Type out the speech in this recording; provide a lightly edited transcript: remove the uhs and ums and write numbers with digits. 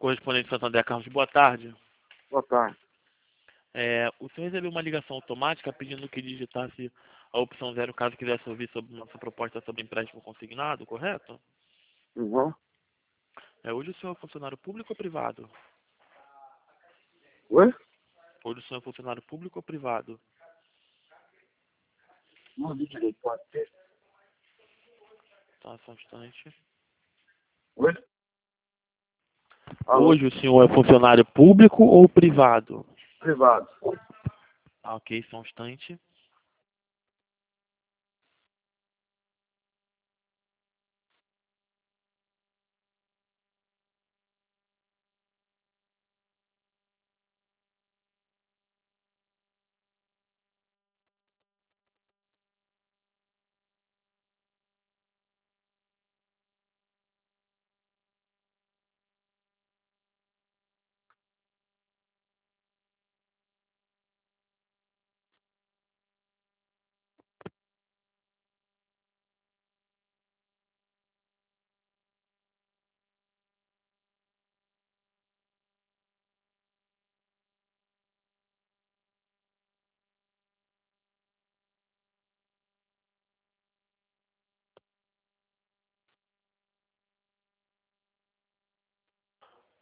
Correspondente Santander Carlos, boa tarde. Boa tarde. O senhor recebeu uma ligação automática pedindo que digitasse a opção 0 caso quisesse ouvir sobre nossa proposta sobre empréstimo consignado, correto? Uhum. Hoje o senhor é funcionário público ou privado? Oi? Hoje o senhor é funcionário público ou privado? Não ouvi direito, pode ser? Tá, só um instante. Oi? Alô? Hoje o senhor é funcionário público ou privado? Privado. Ah, ok, só um instante.